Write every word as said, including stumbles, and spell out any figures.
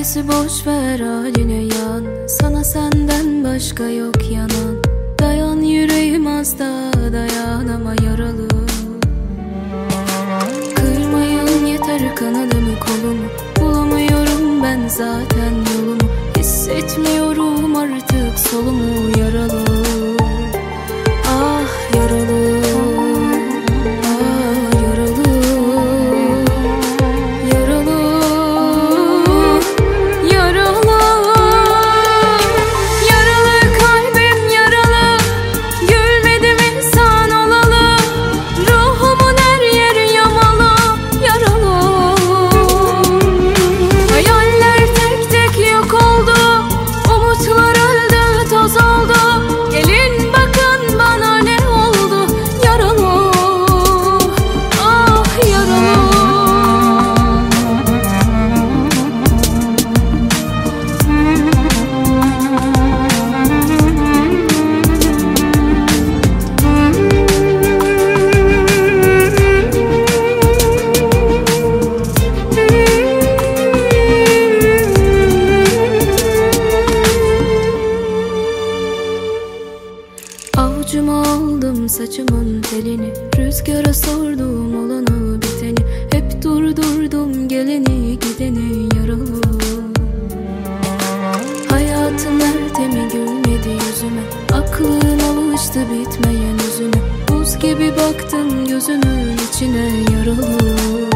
neyse boş ver haline yan. Sana senden başka yok yanan. Dayan yüreğim az da dayan ama yaralı. Kırmayın yeter kanadımı kolumu. Bulamıyorum ben zaten yolumu. Hissetmiyorum artık solumu, yaralı. Ah yaralı. Avucuma aldım saçımın telini, rüzgara sordum olanı biteni. Hep durdurdum geleni gideni, yaralı. Hayatın ertemi gülmedi yüzüme. Aklın alıştı bitmeyen yüzüne. Buz gibi baktım gözümün içine, yaralı.